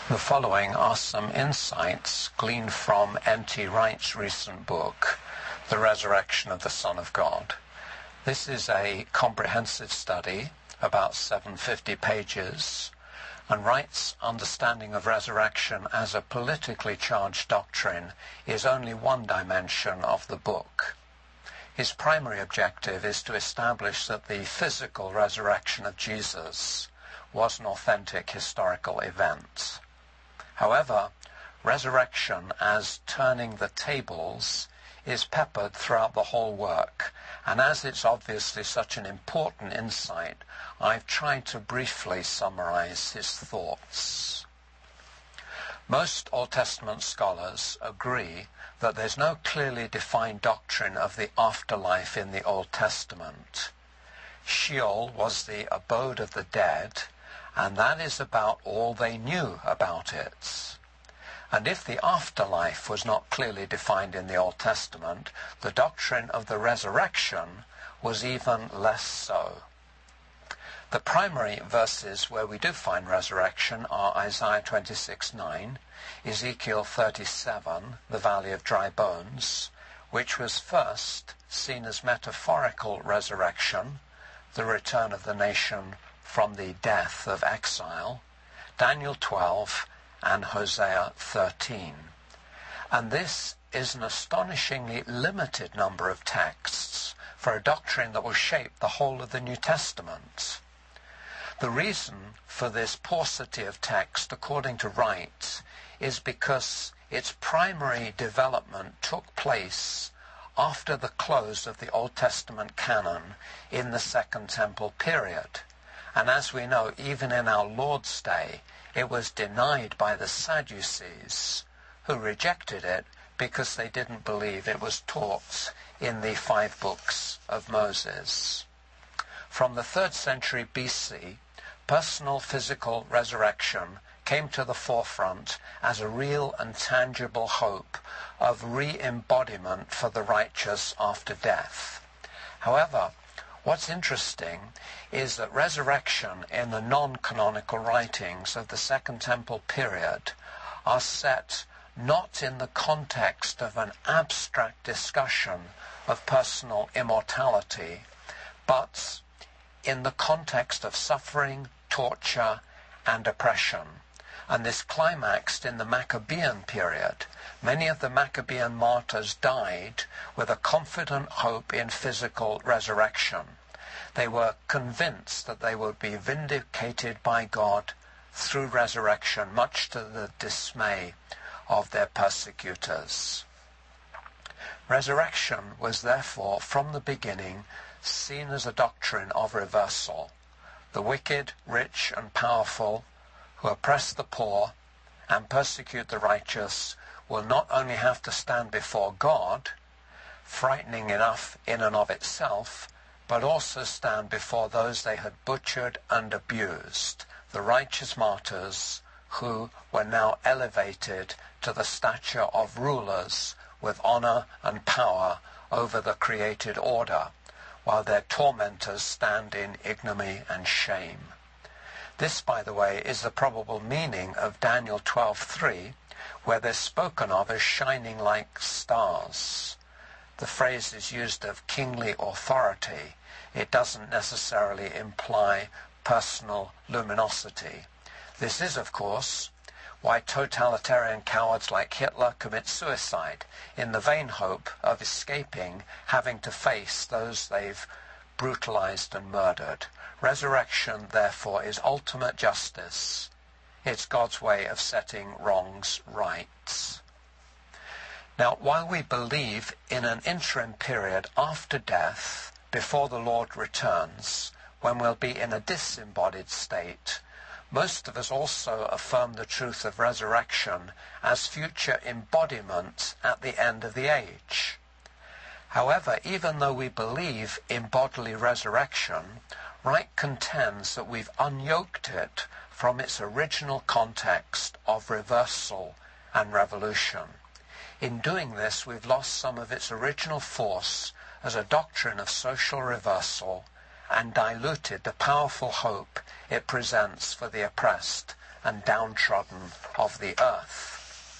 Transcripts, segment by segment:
The following are some insights gleaned from N.T. Wright's recent book, The Resurrection of the Son of God. This is a comprehensive study, about 750 pages, and Wright's understanding of resurrection as a politically charged doctrine is only one dimension of the book. His primary objective is to establish that the physical resurrection of Jesus was an authentic historical event. However, resurrection as turning the tables is peppered throughout the whole work, and as it's obviously such an important insight, I've tried to briefly summarize his thoughts. Most Old Testament scholars agree that there's no clearly defined doctrine of the afterlife in the Old Testament. Sheol was the abode of the dead, and that is about all they knew about it. And if the afterlife was not clearly defined in the Old Testament, the doctrine of the resurrection was even less so. The primary verses where we do find resurrection are Isaiah 26:9, Ezekiel 37, the Valley of Dry Bones, which was first seen as metaphorical resurrection, the return of the nation from the death of exile, Daniel 12, and Hosea 13. And this is an astonishingly limited number of texts for a doctrine that will shape the whole of the New Testament. The reason for this paucity of text, according to Wright, is because its primary development took place after the close of the Old Testament canon in the Second Temple period. And as we know, even in our Lord's day, it was denied by the Sadducees, who rejected it because they didn't believe it was taught in the 5 books of Moses. From the 3rd century BC, personal physical resurrection came to the forefront as a real and tangible hope of re-embodiment for the righteous after death. However, what's interesting is that resurrection in the non-canonical writings of the Second Temple period are set not in the context of an abstract discussion of personal immortality, but in the context of suffering, torture, and oppression. And this climaxed in the Maccabean period. Many of the Maccabean martyrs died with a confident hope in physical resurrection. They were convinced that they would be vindicated by God through resurrection, much to the dismay of their persecutors. Resurrection was therefore, from the beginning, seen as a doctrine of reversal. The wicked, rich, and powerful, who oppress the poor and persecute the righteous, will not only have to stand before God, frightening enough in and of itself, but also stand before those they had butchered and abused, the righteous martyrs who were now elevated to the stature of rulers with honor and power over the created order, while their tormentors stand in ignominy and shame. This, by the way, is the probable meaning of Daniel 12:3, where they're spoken of as shining like stars. The phrase is used of kingly authority. It doesn't necessarily imply personal luminosity. This is, of course, why totalitarian cowards like Hitler commit suicide, in the vain hope of escaping having to face those they've brutalized and murdered. Resurrection, therefore, is ultimate justice. It's God's way of setting wrongs right. Now, while we believe in an interim period after death, before the Lord returns, when we'll be in a disembodied state, most of us also affirm the truth of resurrection as future embodiment at the end of the age. However, even though we believe in bodily resurrection, Wright contends that we've unyoked it from its original context of reversal and revolution. In doing this, we've lost some of its original force as a doctrine of social reversal and diluted the powerful hope it presents for the oppressed and downtrodden of the earth.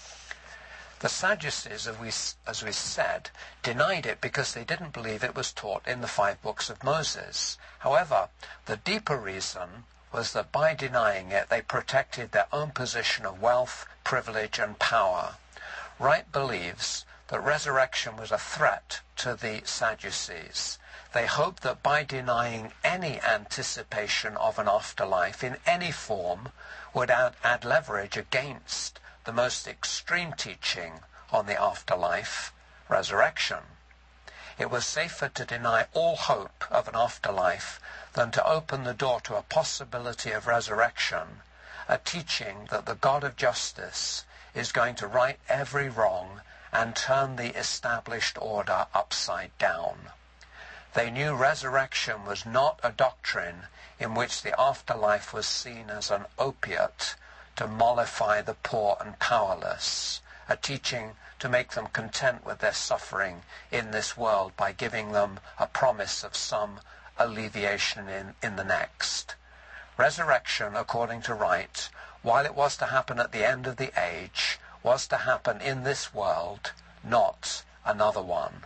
The Sadducees, as we said, denied it because they didn't believe it was taught in the 5 books of Moses. However, the deeper reason was that by denying it, they protected their own position of wealth, privilege, and power. Wright believes that resurrection was a threat to the Sadducees. They hoped that by denying any anticipation of an afterlife in any form would add leverage against the most extreme teaching on the afterlife, resurrection. It was safer to deny all hope of an afterlife than to open the door to a possibility of resurrection, a teaching that the God of justice is going to right every wrong and turn the established order upside down. They knew resurrection was not a doctrine in which the afterlife was seen as an opiate to mollify the poor and powerless, a teaching to make them content with their suffering in this world by giving them a promise of some alleviation in the next. Resurrection, according to Wright, while it was to happen at the end of the age, was to happen in this world, not another one.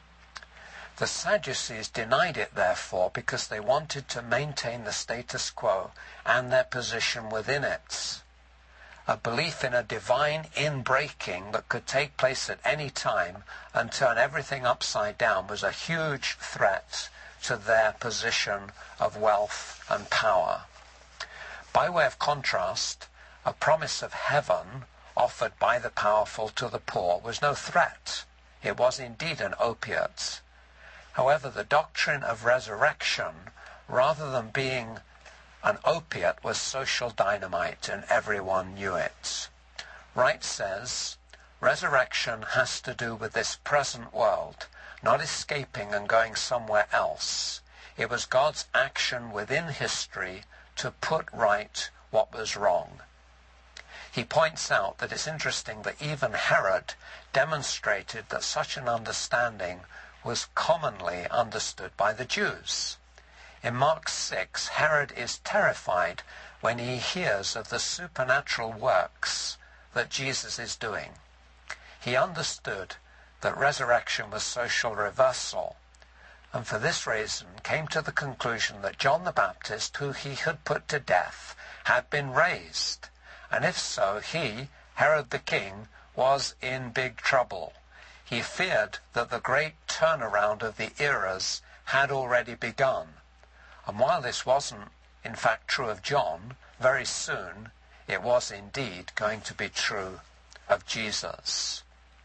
The Sadducees denied it, therefore, because they wanted to maintain the status quo and their position within it. A belief in a divine inbreaking that could take place at any time and turn everything upside down was a huge threat to their position of wealth and power. By way of contrast, a promise of heaven offered by the powerful to the poor was no threat. It was indeed an opiate. However, the doctrine of resurrection, rather than being an opiate, was social dynamite, and everyone knew it. Wright says, resurrection has to do with this present world, not escaping and going somewhere else. It was God's action within history to put right what was wrong. He points out that it's interesting that even Herod demonstrated that such an understanding was commonly understood by the Jews. In Mark 6, Herod is terrified when he hears of the supernatural works that Jesus is doing. He understood that resurrection was social reversal, and for this reason came to the conclusion that John the Baptist, who he had put to death, had been raised, and if so, he, Herod the king, was in big trouble. He feared that the great turnaround of the eras had already begun. And while this wasn't, in fact, true of John, very soon it was indeed going to be true of Jesus.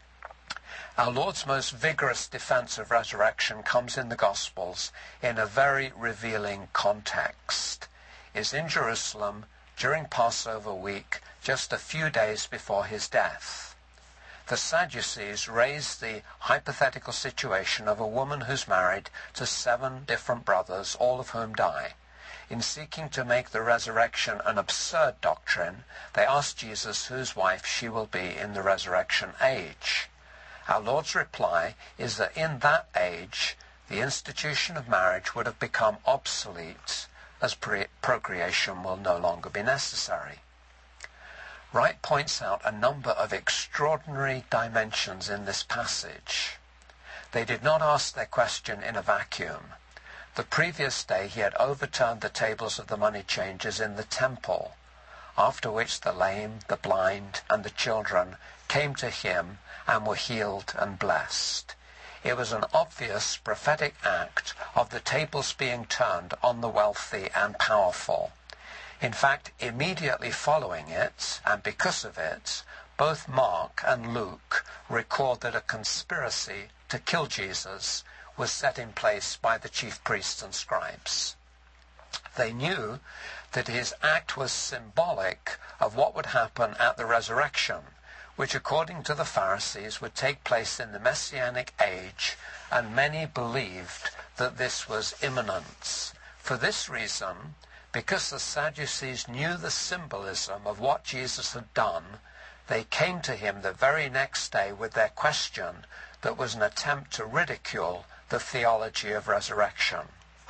Our Lord's most vigorous defense of resurrection comes in the Gospels in a very revealing context. It's in Jerusalem during Passover week, just a few days before his death. The Sadducees raised the hypothetical situation of a woman who's married to 7 different brothers, all of whom die. In seeking to make the resurrection an absurd doctrine, they asked Jesus whose wife she will be in the resurrection age. Our Lord's reply is that in that age, the institution of marriage would have become obsolete, as procreation will no longer be necessary. Wright points out a number of extraordinary dimensions in this passage. They did not ask their question in a vacuum. The previous day he had overturned the tables of the money changers in the temple, after which the lame, the blind, and the children came to him and were healed and blessed. It was an obvious prophetic act of the tables being turned on the wealthy and powerful. In fact, immediately following it, and because of it, both Mark and Luke record that a conspiracy to kill Jesus was set in place by the chief priests and scribes. They knew that his act was symbolic of what would happen at the resurrection, which according to the Pharisees would take place in the Messianic age, and many believed that this was imminent. For this reason, because the Sadducees knew the symbolism of what Jesus had done, they came to him the very next day with their question that was an attempt to ridicule the theology of resurrection.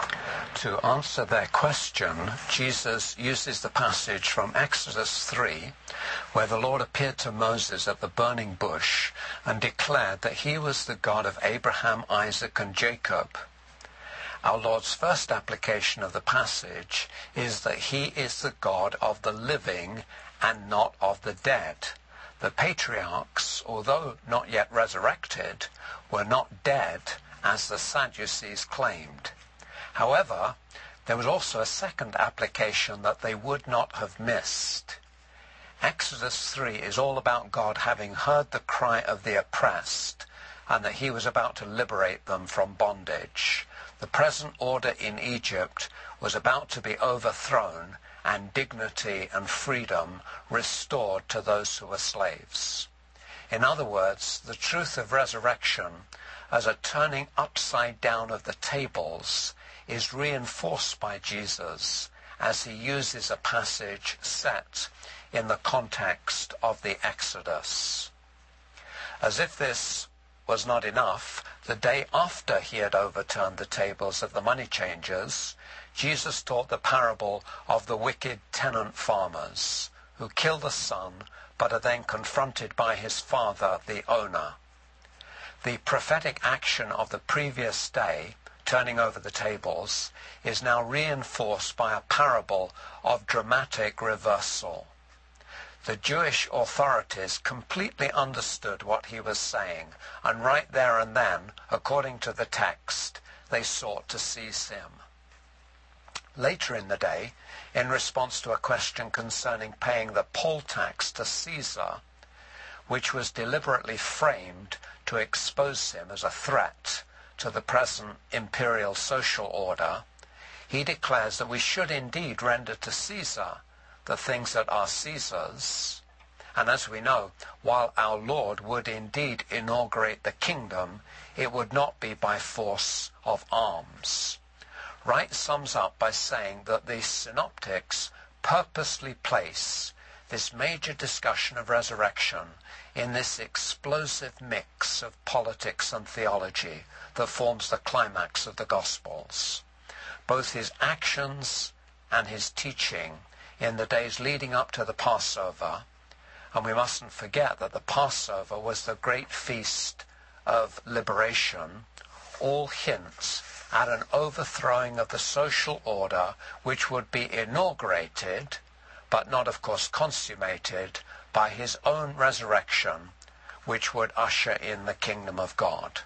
To answer their question, Jesus uses the passage from Exodus 3, where the Lord appeared to Moses at the burning bush and declared that he was the God of Abraham, Isaac, and Jacob. Our Lord's first application of the passage is that he is the God of the living and not of the dead. The patriarchs, although not yet resurrected, were not dead as the Sadducees claimed. However, there was also a second application that they would not have missed. Exodus 3 is all about God having heard the cry of the oppressed and that he was about to liberate them from bondage. The present order in Egypt was about to be overthrown and dignity and freedom restored to those who were slaves. In other words, the truth of resurrection as a turning upside down of the tables is reinforced by Jesus as he uses a passage set in the context of the Exodus. As if this was not enough, the day after he had overturned the tables of the money changers, Jesus taught the parable of the wicked tenant farmers who kill the son but are then confronted by his father, the owner. The prophetic action of the previous day, turning over the tables, is now reinforced by a parable of dramatic reversal. The Jewish authorities completely understood what he was saying, and right there and then, according to the text, they sought to seize him. Later in the day, in response to a question concerning paying the poll tax to Caesar, which was deliberately framed to expose him as a threat to the present imperial social order, he declares that we should indeed render to Caesar the things that are Caesar's. And as we know, while our Lord would indeed inaugurate the kingdom, it would not be by force of arms. Wright sums up by saying that the synoptics purposely place this major discussion of resurrection in this explosive mix of politics and theology that forms the climax of the Gospels. Both his actions and his teaching in the days leading up to the Passover, and we mustn't forget that the Passover was the great feast of liberation, all hints at an overthrowing of the social order which would be inaugurated, but not, of course, consummated, by his own resurrection, which would usher in the kingdom of God.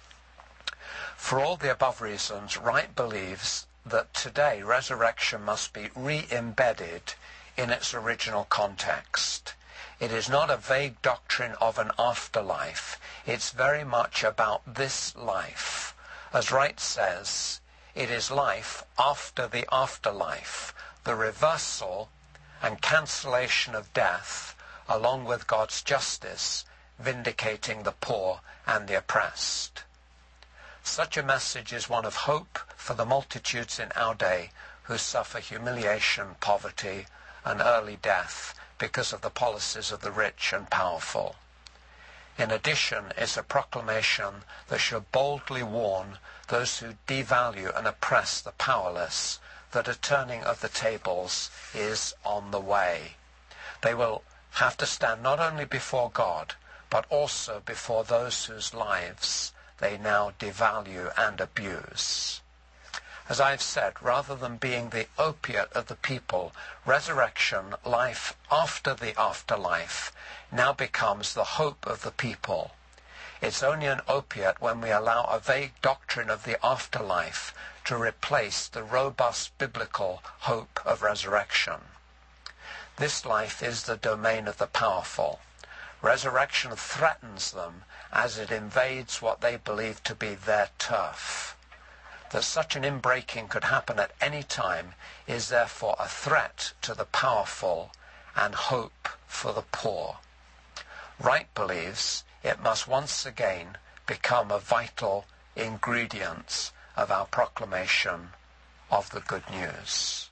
For all the above reasons, Wright believes that today resurrection must be re-embedded in its original context. It is not a vague doctrine of an afterlife. It's very much about this life. As Wright says, it is life after the afterlife, the reversal and cancellation of death, along with God's justice, vindicating the poor and the oppressed. Such a message is one of hope for the multitudes in our day who suffer humiliation, poverty, and early death because of the policies of the rich and powerful. In addition, it's a proclamation that should boldly warn those who devalue and oppress the powerless that a turning of the tables is on the way. They will have to stand not only before God, but also before those whose lives they now devalue and abuse. As I've said, rather than being the opiate of the people, resurrection, life after the afterlife, now becomes the hope of the people. It's only an opiate when we allow a vague doctrine of the afterlife to replace the robust biblical hope of resurrection. This life is the domain of the powerful. Resurrection threatens them as it invades what they believe to be their turf. That such an inbreaking could happen at any time is therefore a threat to the powerful and hope for the poor. Wright believes it must once again become a vital ingredient of our proclamation of the good news.